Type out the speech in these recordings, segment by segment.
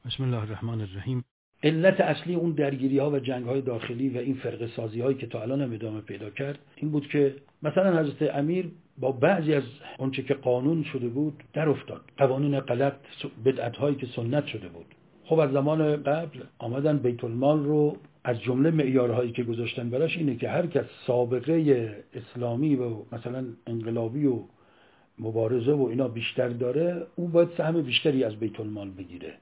بسم الله الرحمن الرحیم. علت اصلی اون درگیری ها و جنگ های داخلی و این فرقه سازی هایی که تا الان هم ادامه پیدا کرد این بود که مثلا حضرت امیر با بعضی از اونچه که قانون شده بود در افتاد، قوانین غلط، بدعت هایی که سنت شده بود. خب از زمان قبل آمدن بیت المال رو از جمله معیارهایی که گذاشتن براش اینه که هر کس سابقه اسلامی و مثلا انقلابی و مبارزه و اینا بیشتر داره، او باید سهم بیشتری از بیت المال بگیره.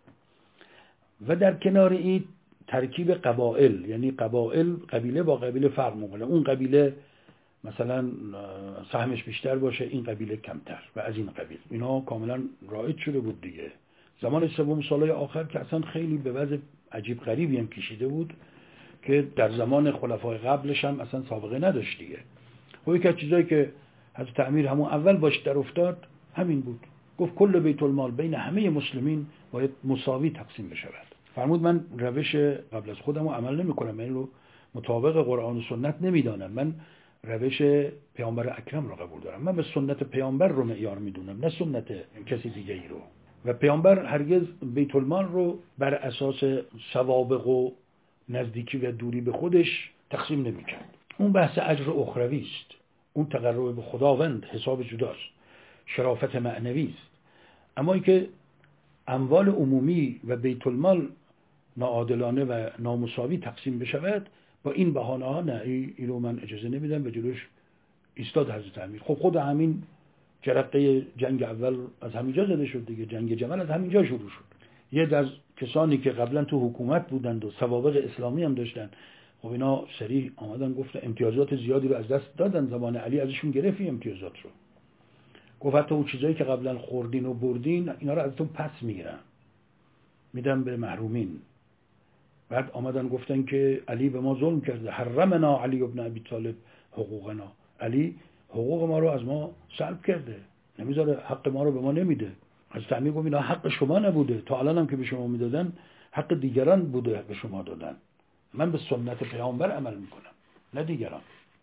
و در کنار این ترکیب قبایل، یعنی قبیله با قبیله فرق میکنه، اون قبیله مثلا سهمش بیشتر باشه، این قبیله کمتر و از این قبیل. اینا کاملا رایج شده بود دیگه. زمان سوم سالهای آخر که اصلا خیلی به وضع عجیب غریبی هم کشیده بود که در زمان خلفای قبلش هم اصلا سابقه نداشت دیگه. و یکی از چیزایی که حضرت امیر همون اول باش در افتاد همین بود. گفت کل بیت المال بین همه مسلمین باید مساوی تقسیم بشود. فرمود من روش قبل از خودم رو عمل نمی کنم، من رو مطابق قرآن و سنت نمیدانم، من روش پیامبر اکرم رو قبول دارم، من به سنت پیامبر رو معیار میدونم نه سنت کسی دیگه ای رو. و پیامبر هرگز بیت المال رو بر اساس سوابق و نزدیکی و دوری به خودش تقسیم نمیکرد. اون بحث اجر اخروی است، اون تقرب به خداوند حساب جداست، شرافت معنوی است. اما اینکه اموال عمومی و بیت المال ناعادلانه و نامساوی تقسیم بشود، با این بهانه ها نه، اینو من اجازه نمیدم، به جلوش ایستاد حضرت امیر. خب خود همین جرقه جنگ اول از همینجا زده شد دیگه، جنگ جمل از همینجا شروع شد. یه از کسانی که قبلا تو حکومت بودند و سوابق اسلامی هم داشتن، خب اینا صریح آمدن گفتن امتیازات زیادی رو از دست دادن، زمان علی ازشون گرفت امتیازات رو. گفت حتی اون چیزایی که قبلا خوردین و بردین اینا رو ازتون پس میگیرم، میدم به محرومین. بعد آمدن گفتن که علی به ما ظلم کرده، حرمنا علی ابن ابی طالب حقوقنا، علی حقوق ما رو از ما سلب کرده، نمیذاره، حق ما رو به ما نمیده. از تعمیر گفت اینا حق شما نبوده، تا الان هم که به شما میدادن حق دیگران بوده به شما دادن، من به سنت پیامبر عمل میکنم نه دیگران.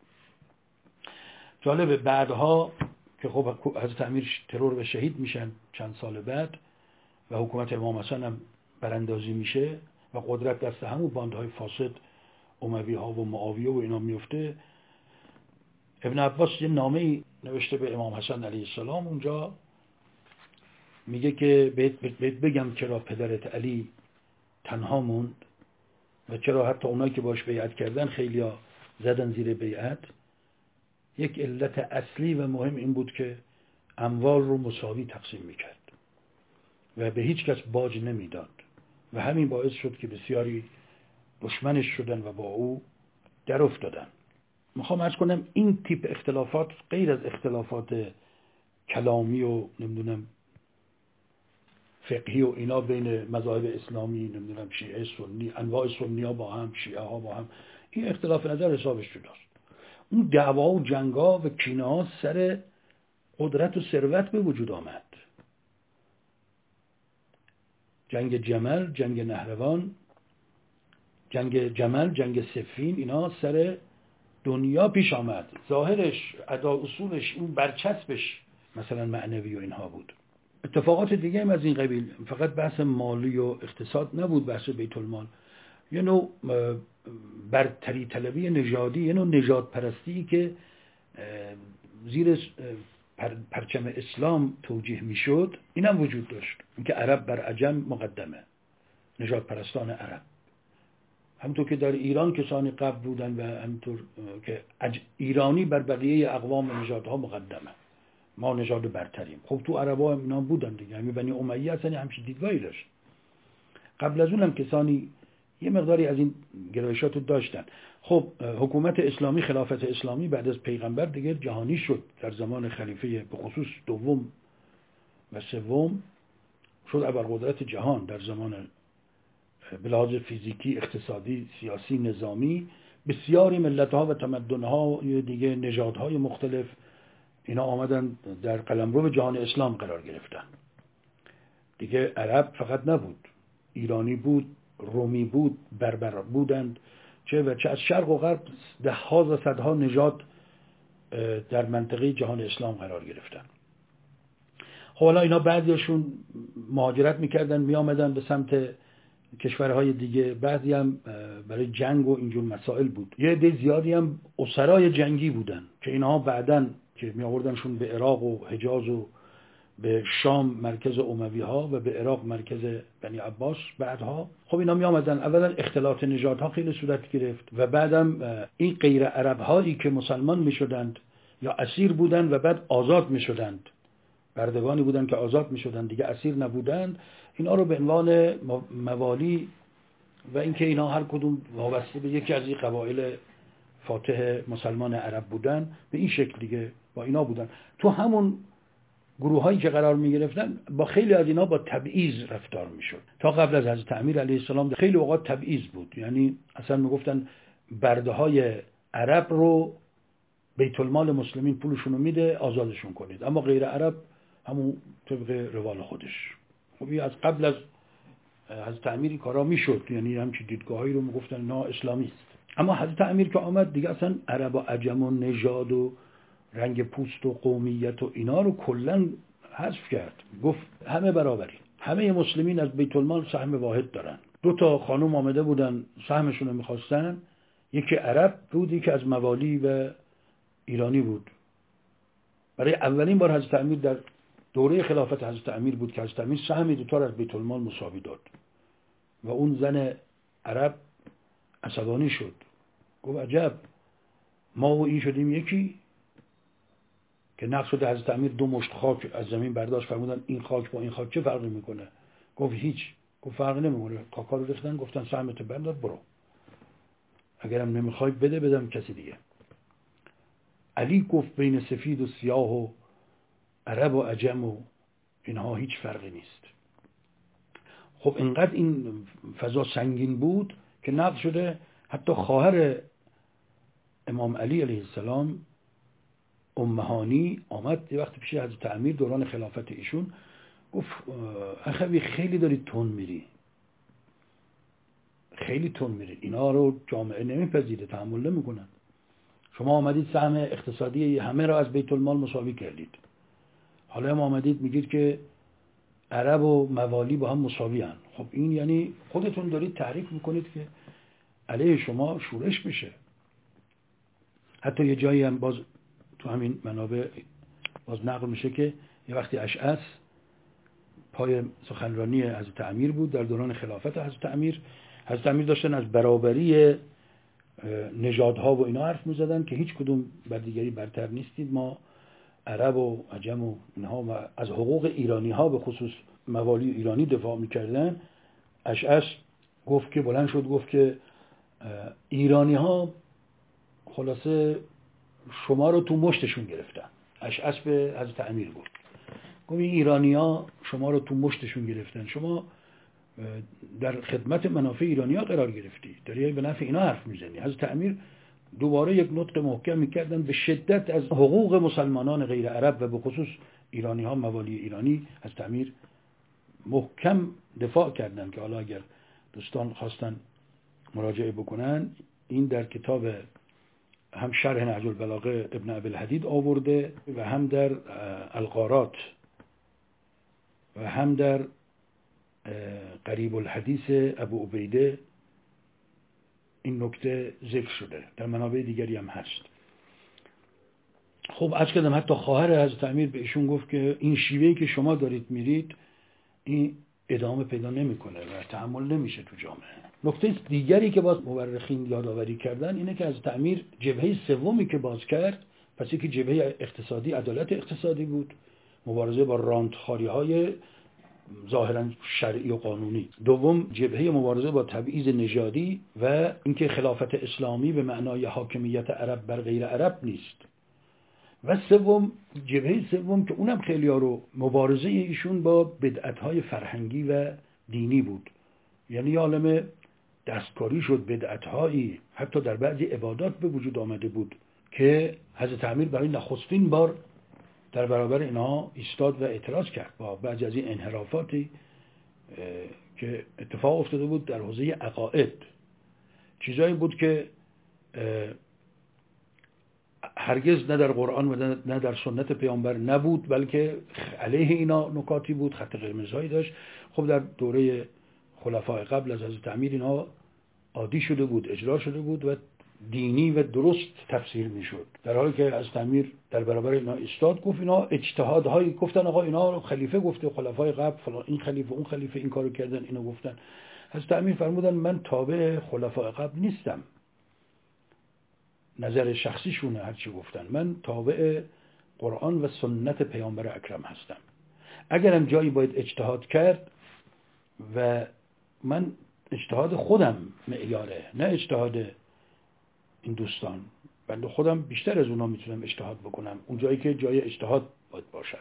جالبه بعدها که خب حضرت امیر ترور و شهید میشن چند سال بعد و حکومت امام حسن هم براندازی میشه و قدرت دست همون باندهای فاسد اموی ها و معاویه و اینا میفته، ابن عباس یه نامه‌ای نوشته به امام حسن علیه السلام، اونجا میگه که بهت بگم چرا پدرت علی تنها موند و چرا حتی اونایی که باش بیعت کردن خیلیا زدن زیر بیعت. یک علت اصلی و مهم این بود که اموال رو مساوی تقسیم میکرد و به هیچ کس باج نمیداد و همین باعث شد که بسیاری دشمنش شدن و با او در افتادن. میخوام عرض کنم این تیپ اختلافات غیر از اختلافات کلامی و نمیدونم فقهی و اینا بین مذاهب اسلامی، نمیدونم شیعه سنی، انواع سنی ها با هم، شیعه ها با هم، این اختلاف نظر حسابش جداست. اون دعوا و جنگا و کینه ها سر قدرت و ثروت به وجود آمد. جنگ جمل، جنگ نهروان، جنگ جمل، جنگ صفین، اینا سر دنیا پیش آمد. ظاهرش، ادا اصولش، اون برچسبش مثلا معنوی و اینها بود. اتفاقات دیگه هم از این قبیل، فقط بحث مالی و اقتصاد نبود، بحث بیت المال، یه نوع برتری طلبی نژادی، یه نوع نژاد پرستی که زیر پرچم اسلام توجیه میشد، اینم وجود داشت، اینکه عرب بر عجم مقدمه، نژاد پرستان عرب. همونطور که در ایران کسانی قبل بودن و همونطور که ایرانی بر بقیه اقوام و نژادها مقدمه، ما نژاد برتریم. خب تو عربا هم اینا بودن دیگه، همین بنی امیه اصلا همچین دیدگاهی داشت. قبل از اونم کسانی یه مقداری از این گرایشات رو داشتن. خب حکومت اسلامی، خلافت اسلامی بعد از پیغمبر دیگه جهانی شد. در زمان خلیفه به خصوص دوم و سوم شد ابرقدرت جهان. در زمان به لحاظ فیزیکی، اقتصادی، سیاسی، نظامی، بسیاری ملت‌ها و تمدن‌ها دیگه، نژادهای مختلف، اینا آمدن در قلمرو جهان اسلام قرار گرفتن دیگه. عرب فقط نبود، ایرانی بود، رومی بود، بربر بودند، چه و چه، از شرق و غرب ده‌ها و صدها نژاد در منطقه جهان اسلام قرار گرفتن. خب حالا اینا بعضیشون مهاجرت میکردن میامدن به سمت کشورهای دیگه، بعضی هم برای جنگ و اینجور مسائل بود. یه عده زیادی هم اسرای جنگی بودن که اینها بعدن که می آوردنشون به عراق و حجاز و به شام مرکز اموی ها و به عراق مرکز بنی عباس بعدها. خب اینا می آمدن، اولا اختلاط نژادها خیلی صورت گرفت و بعدم این غیر عرب هایی که مسلمان می شدند یا اسیر بودند و بعد آزاد می شدند، بردگانی بودند که آزاد می شدند دیگه اسیر نبودند، اینا رو به عنوان موالی و اینکه اینا هر کدوم وابسته به یکی از این قبایل فاتح مسلمان عرب بودن، به این شکل دیگه با اینا بودن. تو همون گروه هایی که قرار می گرفتن با خیلی از اینا با تبعیض رفتار می شد. تا قبل از حضرت امیر علیه السلام خیلی اوقات تبعیض بود، یعنی اصلا می گفتن برده های عرب رو بیت المال مسلمین پولشون رو میده آزادشون کنید، اما غیر عرب همون طبق روال خودش. خب از قبل از حضرت امیر کارا میشد، یعنی همچین دیدگاهایی رو میگفتن نا اسلامی است. اما حضرت امیر که آمد دیگه اصلا عرب و عجم و نژاد و رنگ پوست و قومیت و اینا رو کلا حذف کرد، گفت همه برابری، همه مسلمین از بیت المال سهم واحد دارن. 2 خانم آمده بودن سهمشون رو میخواستن، یکی عرب بود یکی از موالی و ایرانی بود. برای اولین بار حضرت امیر در دوره خلافت حضرت امیر بود که حضرت امیر سهم 2 از بیت المال مساوی داد و اون زن عرب عصبانی شد، گفت عجب ما و این شدیم یکی، که نقص شده حضرت امیر 2 مشت خاک از زمین برداشت، فرمودن این خاک با این خاک چه فرقی میکنه؟ گفت هیچ. گفت فرقی نمیکنه، کاکا رو ریختن گفتن سهمت بردار برو، اگرم نمیخوای بده بدم کسی دیگه. علی گفت بین سفید و سیاه و عرب و عجم و اینها هیچ فرقی نیست. خب اینقدر این فضا سنگین بود که نقض شده حتی خواهر امام علی علیه السلام ام هانی آمد یه وقت پیش حضرت امیر دوران خلافت ایشون، گفت اخوی خیلی داری تون میری، خیلی تون میری، اینا رو جامعه نمیپذیره، تحمل نمیکنن. شما آمدید سهم اقتصادی همه را از بیت المال مساوی کردید، حالا هم آمدید میگید که عرب و موالی با هم مساوی هن. خب این یعنی خودتون دارید تحریک میکنید که علیه شما شورش بشه. حتی یه جایی هم باز تو همین منابع باز نقل میشه که یه وقتی اشعث پای سخنرانی حضرت امیر بود در دوران خلافت حضرت امیر داشتن از برابری نژادها و اینا حرف میزدن که هیچ کدوم بر دیگری برتر نیستید، ما عرب و عجم و اینها، و از حقوق ایرانی ها به خصوص موالی ایرانی دفاع میکردن. اشعث گفت که بلند شد گفت که ایرانی ها خلاصه شما رو تو مشتشون گرفتن. اشعث به حضرت امیر گفت این ایرانی ها شما رو تو مشتشون گرفتن، شما در خدمت منافع ایرانی ها قرار گرفتی، داری به نفع اینا حرف میزنی. حضرت امیر دوباره یک نطق محکم میکردن به شدت از حقوق مسلمانان غیر عرب و به خصوص ایرانی ها موالی ایرانی. حضرت امیر محکم دفاع کردن که حالا اگر دوستان خواستن مراجعه بکنن، این در کتاب هم شرح نهج البلاغه ابن ابی الحدید آورده و هم در الغارات و هم در قریب الحدیث ابو عبیده این نکته ذکر شده، در منابع دیگری هم هست. خب عرض کردم حتی خواهر حضرت امیر به ایشون گفت که این شیوهی که شما دارید میرید این ادامه پیدا نمیکنه و تحمل نمیشه تو جامعه. نکته دیگری که باز مورخین یادآوری کردن اینه که حضرت امیر جبهه سومی که باز کرد، پس یکی جبهه اقتصادی، عدالت اقتصادی بود، مبارزه با رانتخاری‌های ظاهرا شرعی و قانونی. دوم جبهه مبارزه با تبعیض نژادی و اینکه خلافت اسلامی به معنای حاکمیت عرب بر غیر عرب نیست. و سوم جبهه سوم که اونم خیلی ها رو مبارزه ایشون با بدعت‌های فرهنگی و دینی بود، یعنی عالم دستکاری شد، بدعت‌هایی حتی در بعضی عبادات به وجود آمده بود که حضرت امیر برای نخستین بار در برابر اینها ایستاد و اعتراض کرد با بعضی از این انحرافاتی که اتفاق افتاده بود در حوزه عقاید. چیزایی بود که هرگز نه در قرآن و نه در سنت پیامبر نبود، بلکه علیه اینا نکاتی بود، خط قرمزهایی داشت. خب در دوره خلفای قبل از حضرت امیر اینا عادی شده بود، اجرا شده بود و دینی و درست تفسیر میشد، در حالی که حضرت امیر در برابر اینا ایستاد، گفت اینا اجتهادهایی، گفتن آقا اینا خلیفه گفته، خلفای قبل فلان، این خلیفه اون خلیفه این کارو کردن، اینو گفتن. حضرت امیر فرمودن من تابع خلفای قبل نیستم، نظر شخصیشونه هرچی گفتن، من تابع قرآن و سنت پیامبر اکرم هستم. اگرم جایی باید اجتهاد کرد و من اجتهاد خودم معیاره، نه اجتهاد این دوستان، بنده خودم بیشتر از اونا میتونم اجتهاد بکنم اون جایی که جای اجتهاد باید باشد.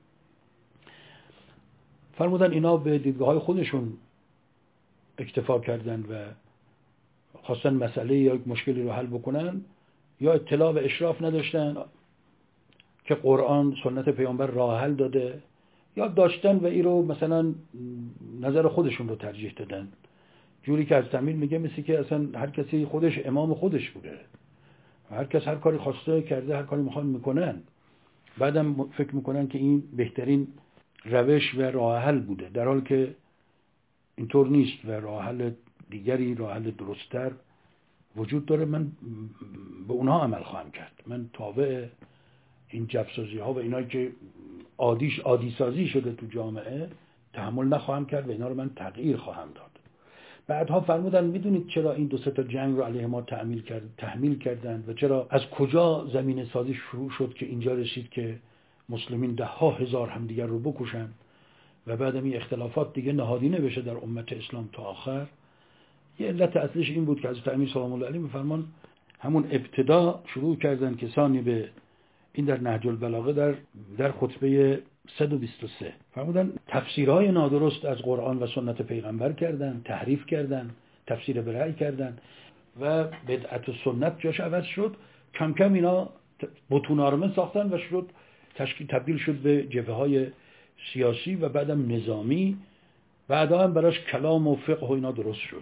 فرمودن اینا به دیدگاه‌های خودشون اکتفا کردن و خواستن مسئله یا مشکلی رو حل بکنن، یا اطلاع و اشراف نداشتن که قرآن سنت پیامبر راه حل داده، یا داشتن و این رو مثلا نظر خودشون رو ترجیح دادن، جوری که از امیر میگه مثل که اصلا هر کسی خودش امام خودش بوده، هر کس هر کاری خواسته کرده، هر کاری میخوان میکنن، بعدم فکر میکنن که این بهترین روش و راه حل بوده، در حالی که اینطور نیست و راه حل دیگری، راه حل درست‌تر وجود داره. من به اونها عمل خواهم کرد، من تابع این جفسازی ها و اینایی که عادی سازی شده تو جامعه تحمل نخواهم کرد و اینا رو من تغییر خواهم داد. بعدها فرمودن میدونید چرا این 2 تا جنگ رو علیه ما تحمیل کردن و چرا از کجا زمین سازی شروع شد که اینجا رسید که مسلمین 10,000 همدیگر رو بکشن و بعدم این اختلافات دیگه نهادینه بشه در امت اسلام تا آخر. یه علت اصلیش این بود که حضرت امیر سلام الله علیه میفرمان همون ابتدا شروع کردن کسانی به این در نهج البلاغه در خطبه 123 فرمودن تفسیرهای نادرست از قرآن و سنت پیغمبر کردن، تحریف کردن، تفسیر به رأی کردن و بدعت و سنت جاش عوض شد. کم کم اینا بطون آرمه ساختن و تبدیل شد به جبهه‌های سیاسی و بعدم نظامی، بعدا هم براش کلام و فقه و اینا درست شد.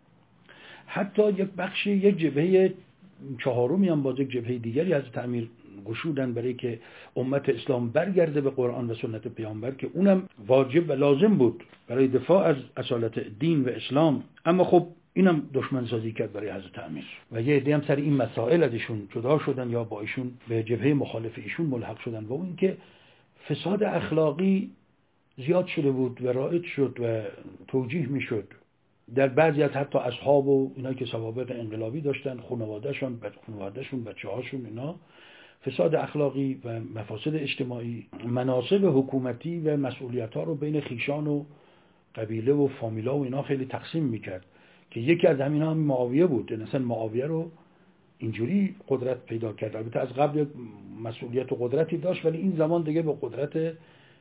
حتی یک جبهه چهارمی هم باز یک جبهه دیگری از تعمیر گشودن برای که امت اسلام برگرده به قرآن و سنت پیامبر، که اونم واجب و لازم بود برای دفاع از اصالت دین و اسلام. اما خب اینم دشمن سازی کرد برای حضرت امیر و یه عده هم سر این مسائل ازشون جدا شدن یا با ایشون به جبهه مخالف ایشون ملحق شدن و اون که فساد اخلاقی زیاد شده بود و رایج شد و توجیه میشد در بعضی از حتی اصحاب و اینا که سوابق انقلابی داشتن، خانوادهشون، بچه‌هاشون، اینا فساد اخلاقی و مفاسد اجتماعی، مناصب حکومتی و مسئولیت‌ها رو بین خیشان و قبیله و فامیلا و اینا خیلی تقسیم میکرد که یکی از همینا هم معاویه بود. مثلا معاویه رو اینجوری قدرت پیدا کرد، البته از قبل مسئولیت و قدرتی داشت ولی این زمان دیگه به قدرت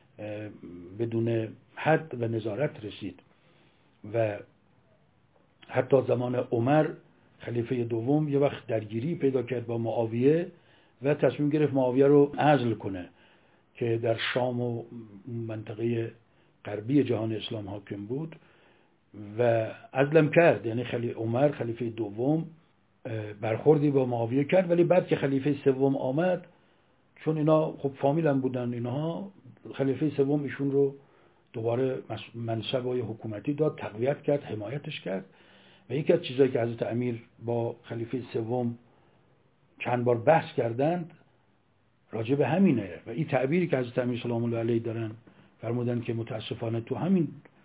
بدون حد و نظارت رسید و حتی زمان عمر خلیفه دوم یه وقت درگیری پیدا کرد با معاویه و تصمیم گرفت معاویه رو عزل کنه که در شام و منطقه غربی جهان اسلام حاکم بود و عزلم کرد. یعنی عمر خلیفه دوم برخوردی با معاویه کرد، ولی بعد که خلیفه سوم آمد، چون اینا خب فامیل هم بودن اینها، خلیفه سوم ایشون رو دوباره منصبای حکومتی داد، تقویت کرد، حمایتش کرد. و یکی از چیزایی که حضرت امیر با خلیفه سوم چند بار بحث کردند راجع به همینه و این تعبیری که حضرت امیر سلام الله علیه دارن فرمودن که متاسفانه تو همین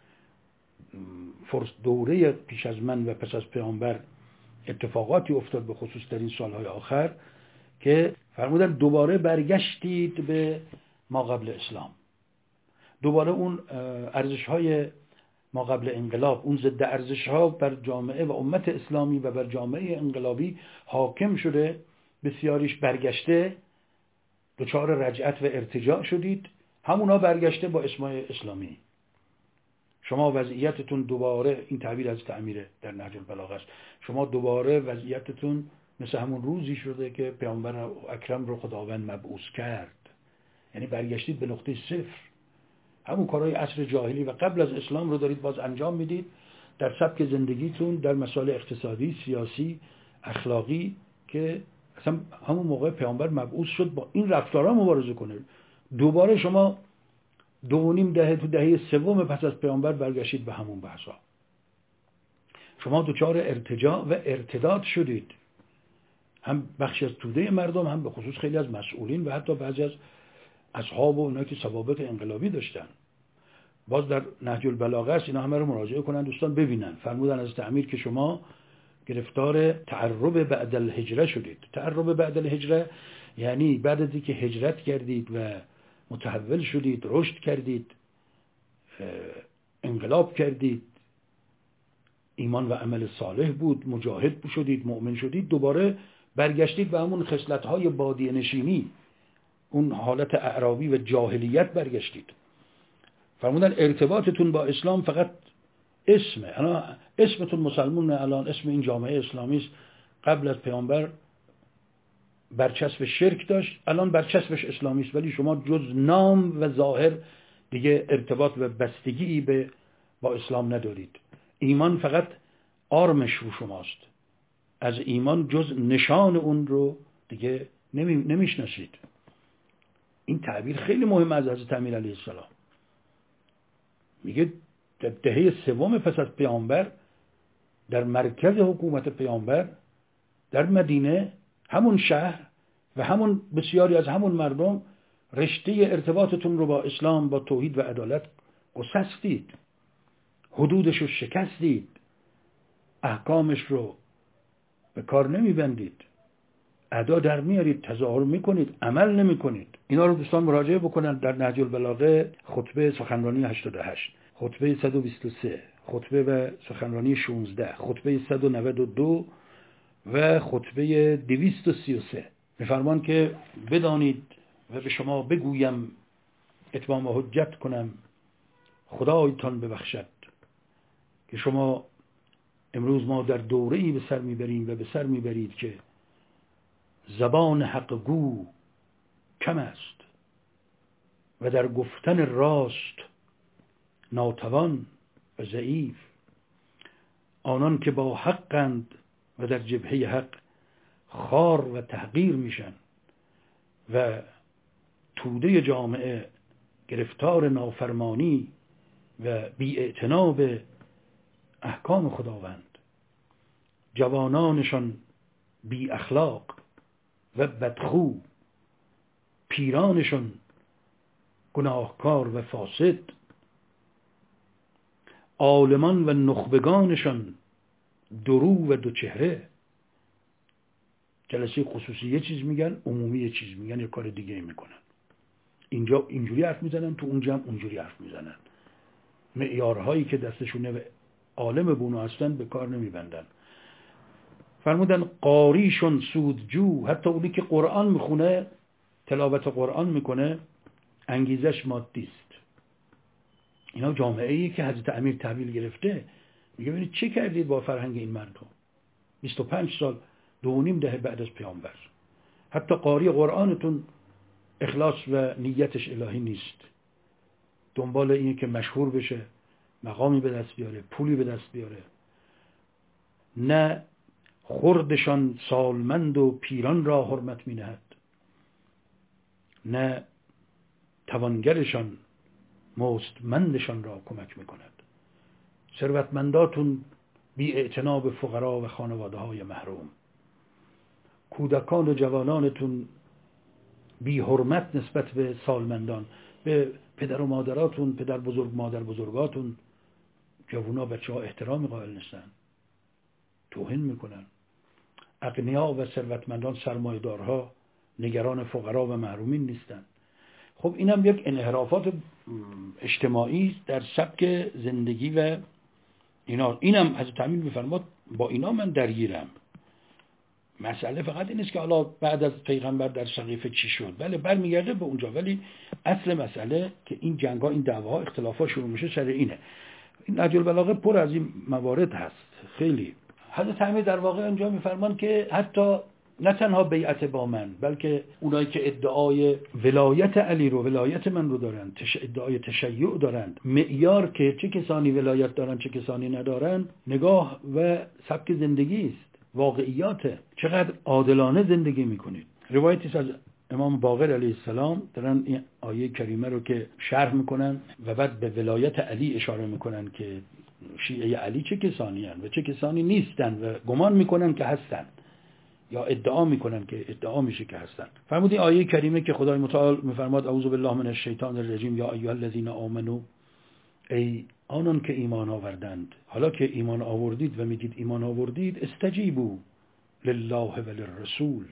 دوره پیش از من و پس از پیامبر اتفاقاتی افتاد، به خصوص در این سالهای آخر، که فرمودن دوباره برگشتید به ما قبل اسلام، دوباره اون ارزش‌های ما قبل انقلاب، اون ضد ارزش‌ها بر جامعه و امت اسلامی و بر جامعه انقلابی حاکم شده، بسیاریش برگشته، دچار رجعت و ارتجاع شدید، همونا برگشته با اسمای اسلامی. شما وضعیتتون دوباره، این تعبیر از تعمیره در نهج البلاغه است، شما دوباره وضعیتتون مثل همون روزی شده که پیامبر اکرم رو خداوند مبعوث کرد. یعنی برگشتید به نقطه صفر، همون کارهای عصر جاهلی و قبل از اسلام رو دارید باز انجام میدید در سبک زندگیتون، در مسائل اقتصادی، سیاسی، اخلاقی که اصلا همون موقع پیامبر مبعوث شد با این رفتارها مبارزه کنه. دوباره شما 2.5 دهه تو دهه سوم پس از پیامبر برگشتید به همون بحثا. شما دچار ارتجاع و ارتداد شدید، هم بخشی از توده مردم، هم به خصوص خیلی از مسئولین و حتی بعضی از اصحاب و اونا که سوابق انقلابی داشتن. باز در نهج البلاغه است، اینا همه رو مراجعه کنن دوستان ببینن. فرمودن از امیر که شما گرفتار تعرب بعد الهجره شدید. تعرب بعد الهجره یعنی بعد از اینکه هجرت کردید و متحول شدید، رشد کردید، انقلاب کردید، ایمان و عمل صالح بود، مجاهد شدید، مؤمن شدید، دوباره برگشتید به همون خصلت‌های بادیه نشینی، اون حالت اعرابی و جاهلیت برگشتید. فرمودن ارتباطتون با اسلام فقط اسمه. اسمتون مسلمون، الان اسم این جامعه اسلامی است. قبل از پیامبر برچسب شرک داشت، الان برچسبش اسلامی است، ولی شما جز نام و ظاهر دیگه ارتباط و بستگی با اسلام ندارید. ایمان فقط آرمش رو شماست، از ایمان جز نشان اون رو دیگه نمیشناسید. این تعبیر خیلی مهم از حضرت امیر علیه السلام. میگه در دهه سوم پس از پیامبر در مرکز حکومت پیامبر در مدینه، همون شهر و همون بسیاری از همون مردم رشته ارتباطتون رو با اسلام، با توحید و عدالت گسستید، حدودش رو شکستید، احکامش رو به کار نمیبندید، ادا در میارید، تظاهر میکنید، عمل نمیکنید. اینا رو دوستان مراجعه بکنن در نهج البلاغه، خطبه سخنرانی 88، خطبه 123، خطبه و سخنرانی 16، خطبه 192 و خطبه 233. میفرمان که بدانید و به شما بگویم، اتمام حجت کنم، خدایتان ببخشد که شما امروز ما در دوره‌ای به سر میبریم و به سر میبرید که زبان حق گو کم است و در گفتن راست ناتوان و ضعیف. آنان که با حقند و در جبهه حق خار و تحقیر میشن و توده جامعه گرفتار نافرمانی و بی‌اعتنا به احکام خداوند، جوانانشان بی اخلاق و بدخو، پیرانشان گناهکار و فاسد، عالمان و نخبگانشان درو و دو چهره. جلسه خصوصی یه چیز میگن، عمومی یه چیز میگن، یه کار دیگه میکنن. اینجا اینجوری حرف میزنن، تو اونجا هم اونجوری حرف میزنن. معیارهایی که دستشونه عالم بونو هستن به کار نمیبندن. فرمودن قاریشون سودجو، حتی اونی که قرآن میخونه، تلاوت قرآن میکنه، انگیزش مادی است. اینا جامعه‌ای که حضرت امیر تحویل گرفته. میگه ببینید چه کردید با فرهنگ این مردم. 25 سال، 2.5 دهه بعد از پیامبر، حتی قاری قرآنتون اخلاص و نیتش الهی نیست، دنبال اینه که مشهور بشه، مقامی به دست بیاره، پولی به دست بیاره. نه خردشان سالمند و پیران را حرمت می نهد، نه توانگرشان مستمندشان را کمک می کند. ثروتمنداتون بی اعتنا به فقرا و خانواده های محروم. کودکان و جوانانتون بی حرمت نسبت به سالمندان، به پدر و مادراتون، پدر بزرگ مادر بزرگاتون، جوونا بچه ها احترام قائل نیستن، توهین میکنن. اغنیا و ثروتمندان، سرمایه‌دارها نگران فقرا و محرومین نیستن. خب اینم یک انحرافات اجتماعی در سبک زندگی و اینا. اینم حضرت امیر میفرماد با اینا من درگیرم. مسئله فقط این نیست که حالا بعد از پیغمبر در سقیفه چی شد، بله برمیگرده به اونجا، ولی اصل مسئله که این جنگ‌ها، این دعواها، اختلافات شروع میشه سر اینه. این نهج البلاغه پر از این موارد هست خیلی. حضرت امیر در واقع اینجا میفرمان که حتی نه تنها بیعت با من، بلکه اونایی که ادعای ولایت علی رو، ولایت من رو دارند، ادعای تشیع دارند، معیار که چه کسانی ولایت دارند چه کسانی ندارند، نگاه و سبک زندگی است. واقعیاته. چقدر عادلانه زندگی میکنید. روایتی از امام باقر علیه السلام دارن این آیه کریمه رو که شرح میکنن و بعد به ولایت علی اشاره میکنن که شیعه علی چه کسانی هستند و چه کسانی نیستند و گمان میکنن که هستند یا ادعا میکنن که ادعا میشه که هستند. فرمودین آیه کریمه که خدای متعال میفرماد اعوذ بالله من الشیطان الرجیم یا ایها الذین آمنوا، ای آنان که ایمان آوردند. حالا که ایمان آوردید و میگید ایمان آوردید، استجیبوا لله و للرسول،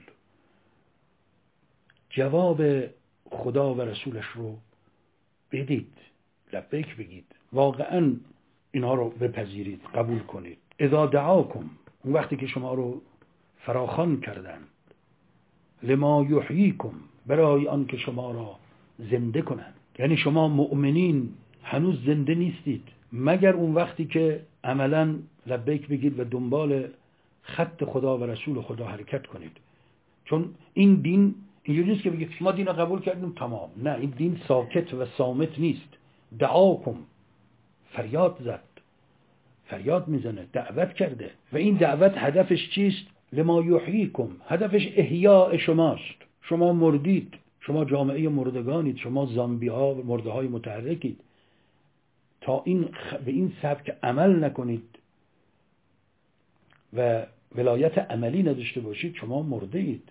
جواب خدا و رسولش رو بدید، لبیک بگید، واقعا اینها رو بپذیرید، قبول کنید. اذا دعاکم، اون وقتی که شما رو فراخوان کردند، لما یحییکم، برای آن که شما را زنده کنند. یعنی شما مؤمنین هنوز زنده نیستید مگر اون وقتی که عملا لبیک بگید و دنبال خط خدا و رسول خدا حرکت کنید. چون این دین اینجوری نیست که بگید ما دین رو قبول کردیم تمام. نه، این دین ساکت و صامت نیست. دعاکم، فریاد زد، فریاد میزنه، دعوت کرده و این دعوت هدفش چیست؟ لما یحییکم، هدفش احیاء شماست. شما مردید، شما جامعه مردگانید، شما زامبی ها و مرده های متحرکید. تا این به این سبک عمل نکنید و ولایت عملی نداشته باشید، شما مرده اید.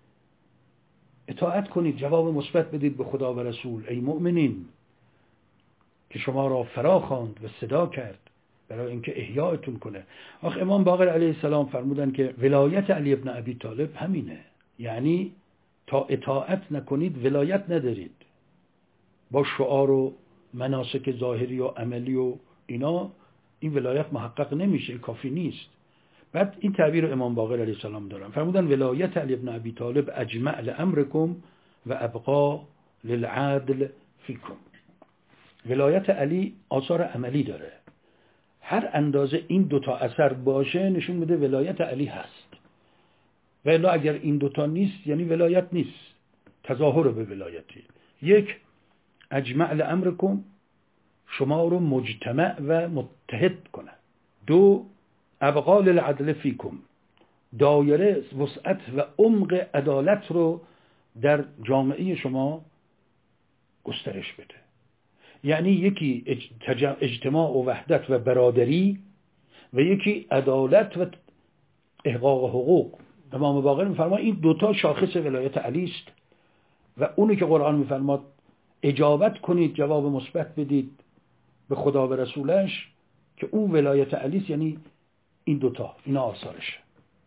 اطاعت کنید، جواب مثبت بدید به خدا و رسول. ای مؤمنین که شما را فرا خواند و صدا کرد برای اینکه احیایتون کنه. آخه امام باقر علیه السلام فرمودن که ولایت علی ابن ابی طالب همینه، یعنی تا اطاعت نکنید ولایت ندارید. با شعار و مناسک ظاهری و عملی و اینا این ولایت محقق نمیشه، کافی نیست. بعد این تعبیر امام باقر علیه السلام دارن، فرمودن ولایت علی ابن ابی طالب اجمع لامرکم و ابقا للعدل فیکم. ولایت علی آثار عملی داره. هر اندازه این دوتا اثر باشه نشون میده ولایت علی هست. و الا اگر این دوتا نیست یعنی ولایت نیست، تظاهر به ولایتی. یک، اجمع لامرکم، شما رو مجتمع و متحد کنه. دو، ابقا للعدل فیکم، دایره وسعت و عمق عدالت رو در جامعه شما گسترش بده. یعنی یکی اجتماع و وحدت و برادری و یکی عدالت و احقاق حقوق. امام باقر میفرماد این دوتا شاخص ولایت علی است و اونی که قرآن میفرماد اجابت کنید، جواب مثبت بدید به خدا و رسولش، که اون ولایت علی است. یعنی این دوتا، اینا آثارش.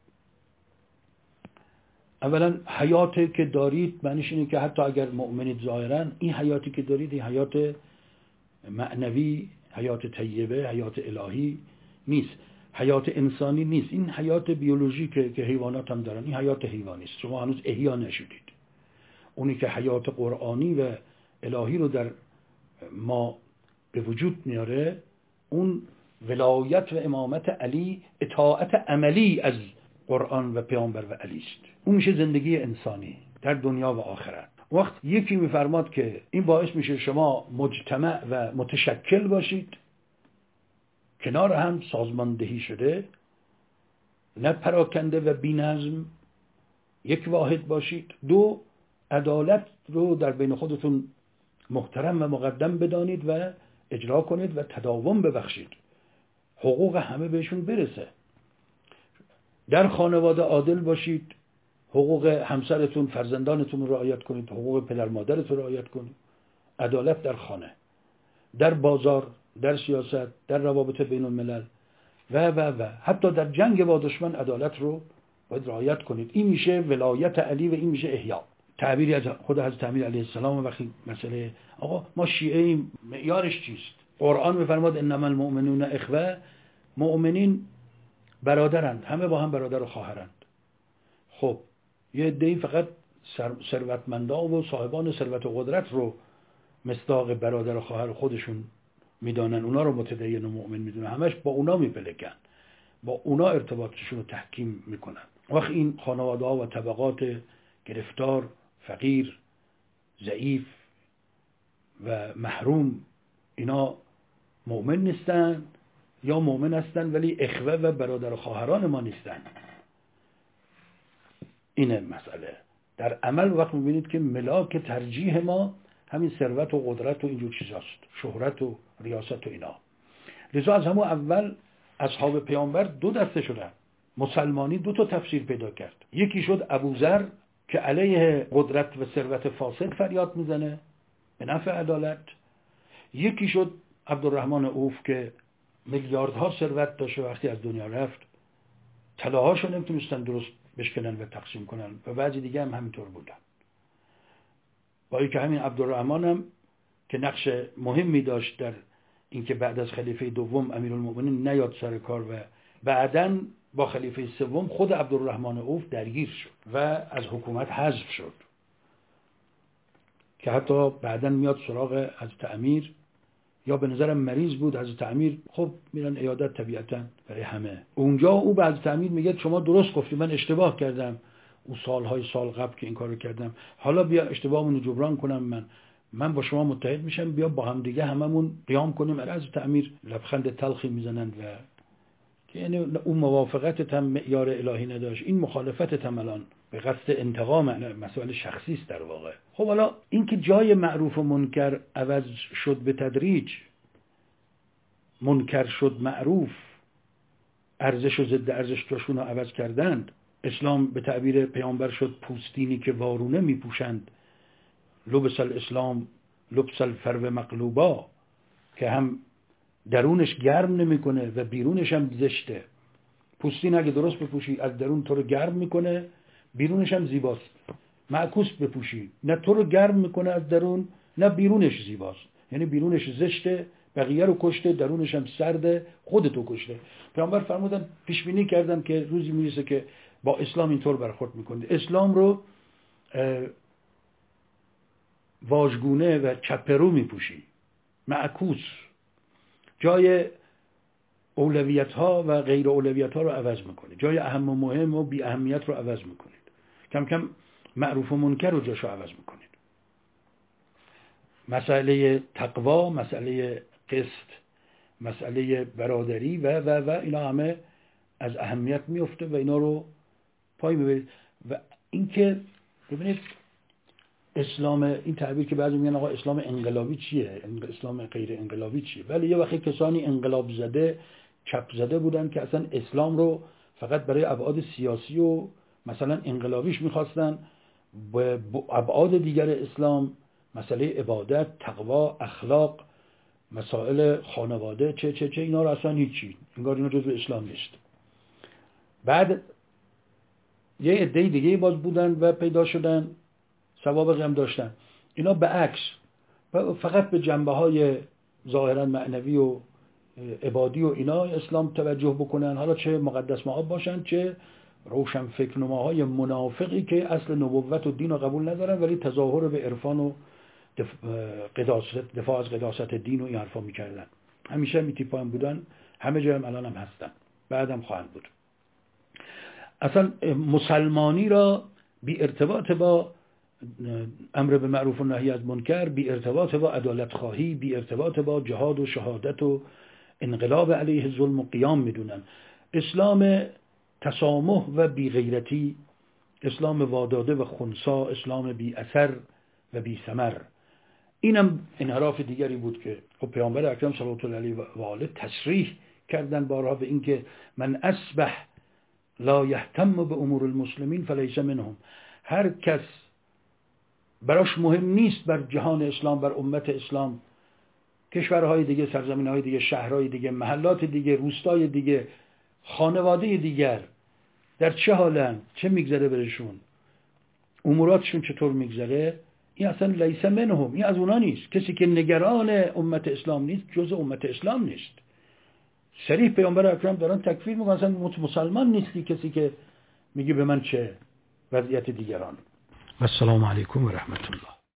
اولا حیاتی که دارید معنیش اینه که حتی اگر مؤمنید ظاهرا، این حیاتی که دارید این حیات معنوی، حیات طیبه، حیات الهی نیست، حیات انسانی نیست. این حیات بیولوژیکه که حیوانات هم دارن، این حیات حیوانی است. شما هنوز احیا نشدید. اونی که حیات قرآنی و الهی رو در ما به وجود میاره، اون ولایت و امامت علی، اطاعت عملی از قرآن و پیامبر و علی است. اون میشه زندگی انسانی در دنیا و آخرت. وقت یکی میفرماد که این باعث میشه شما مجتمع و متشکل باشید، کنار هم سازماندهی شده، نه پراکنده و بی‌نظم، یک واحد باشید. دو، عدالت رو در بین خودتون محترم و مقدم بدانید و اجرا کنید و تداوم ببخشید، حقوق همه بهشون برسه. در خانواده عادل باشید، حقوق همسرتون، فرزندانتون رو رعایت کنید، حقوق پدر مادرتون رو رعایت کنید. عدالت در خانه، در بازار، در سیاست، در روابط بین الملل و حتی در جنگ با دشمن عدالت رو باید رعایت کنید. این میشه ولایت علی و این میشه احیا. تعبیری از خود حضرت امیر علیه السلام. وقتی مسئله آقا ما شیعه ایم، معیارش چیست؟ قرآن میفرماد انما المؤمنون اخوه، مؤمنین برادرند، همه با هم برادر و خواهرند. خب یه عده‌ای فقط ثروتمندان و صاحبان ثروت و قدرت رو مصداق برادر و خواهر خودشون میدانن، اونا رو متدین و مؤمن میدونن، همش با اونا میپلکن، با اونا ارتباطشون رو تحکیم میکنن. وقت این خانواده ها و طبقات گرفتار، فقیر، ضعیف و محروم، اینا مؤمن نیستن یا مؤمن هستن ولی اخوه و برادر و خواهران ما نیستن. اینه مسئله. در عمل وقت میبینید که ملاک ترجیح ما همین ثروت و قدرت و اینجور چیزاست، شهرت و ریاست و اینا. لذا از همون اول اصحاب پیامبر دو دسته شدن. مسلمانی دو تا تفسیر پیدا کرد. یکی شد ابوذر که علیه قدرت و ثروت فاسد فریاد میزنه به نفع عدالت. یکی شد عبدالرحمن عوف که میلیاردها ثروت داشت و وقتی از دنیا رفت طلاهاشو نمیتونستن درست بشکنن و تقسیم کنن و بعضی دیگه هم همینطور بودن. با اینکه همین عبدالرحمن هم که نقش مهمی داشت در اینکه بعد از خلیفه دوم امیرالمومنین نیاد سر کار و بعداً با خلیفه سوم خود عبدالرحمن عوف درگیر شد و از حکومت حذف شد که حتی بعداً میاد سراغ حضرت امیر، یا به نظرم مریض بود حضرت امیر، خب میرن عیادت طبیعتاً برای همه. اونجا او به حضرت امیر میگه شما درست گفتی، من اشتباه کردم او سال قبل که این کارو کردم، حالا بیا اشتباهمون رو جبران کنم، من با شما متحد میشم، بیا با هم دیگه هممون قیام کنیم. حضرت امیر لبخند تلخی میزنند و که یعنی اون موافقتت هم معیار الهی نداشت، این مخالفتت هم الان به قصد انتقام، مسائل شخصی است در واقع. خب حالا این که جای معروف و منکر عوض شد به تدریج، منکر شد معروف، ارزش و ضد ارزش جاشون رو عوض کردند. اسلام به تعبیر پیامبر شد پوستینی که وارونه میپوشند، لبس الاسلام لبس الفرو مقلوبا، که هم درونش گرم نمیکنه و بیرونش هم زشته. پوستین اگه درست بپوشی از درون تو رو گرم میکنه، بیرونش هم زیباست. معکوس بپوشی نه تو رو گرم میکنه از درون، نه بیرونش زیباست، یعنی بیرونش زشته، بقیه رو کشته، درونش هم سرده، خودتو کشته. پیامبر فرمودن، پیش بینی کردن که روزی میرسه که با اسلام اینطور برخورد میکنه. اسلام رو واژگونه و چپرو میپوشی، معکوس، جای اولویت ها و غیر اولویت ها رو عوض میکنید، جای اهم و مهم و بی اهمیت رو عوض میکنید، کم کم معروف و منکر رو جاشو عوض میکنید. مسئله تقوا، مسئله قسط، مسئله برادری و اینا همه از اهمیت میفته و اینا رو پای میبرید. و اینکه ببینید اسلام، این تعبیر که بعضی میگن آقا اسلام انقلابی چیه، اسلام غیر انقلابی چیه، ولی یه وقتی کسانی انقلاب زده، چپ زده بودن که اصلا اسلام رو فقط برای ابعاد سیاسی و مثلا انقلابیش میخواستن، به ابعاد دیگر اسلام، مسئله عبادت، تقوا، اخلاق، مسائل خانواده، چه اینا رو اصلا هیچی، انگار اینا جزء اسلام نیست. بعد یه عده دیگه باز بودن و پیدا شدن، سوابقی هم داشتن، اینا به عکس فقط به جنبه های ظاهرا معنوی و عبادی و اینا اسلام توجه بکنن، حالا چه مقدس مآب باشن چه روشن فکرنماهای منافقی که اصل نبوت و دین رو قبول ندارن ولی تظاهر به عرفان و دفاع از قداست دین و این حرفا میکردن. همیشه می تیپا هم بودن، همه جا هم الان هم هستن، بعدم خواهند بود. اصلا مسلمانی را بی ارتباط با امر به معروف و نهی از منکر، بی ارتباط با عدالت خواهی، بی ارتباط با جهاد و شهادت و انقلاب علیه ظلم و قیام میدونن. اسلام تسامح و بی غیرتی، اسلام واداده و خنثی، اسلام بی اثر و بی ثمر. اینم انحراف دیگری بود که پیامبر اکرم صلی الله علیه و آله تصریح کردن بارها به اینکه من اصبح لا یهتم به امور المسلمین فلیس منهم. هر کس براش مهم نیست بر جهان اسلام، بر امت اسلام، کشورهای دیگه، سرزمینهای دیگه، شهرهای دیگه، محلات دیگه، روستای دیگه، خانواده دیگر در چه حالن، چه میگذره برشون، اموراتشون چطور میگذره، این اصلا لیس منهم، این از اونا نیست. کسی که نگران امت اسلام نیست جز امت اسلام نیست. صریح پیامبر اکرم دارن تکفیر میکنن، اصلا مسلمان نیستی کسی که میگه به من چه وضعیت دیگران. و السلام علیکم و رحمت الله.